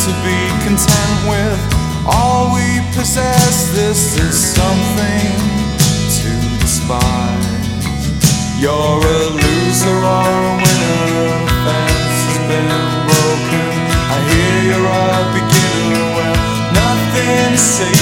to be content with all we possess. This is something to despise. You're a loser or a winner, the fence has been broken. I hear you're a beginner, well, nothing's safe.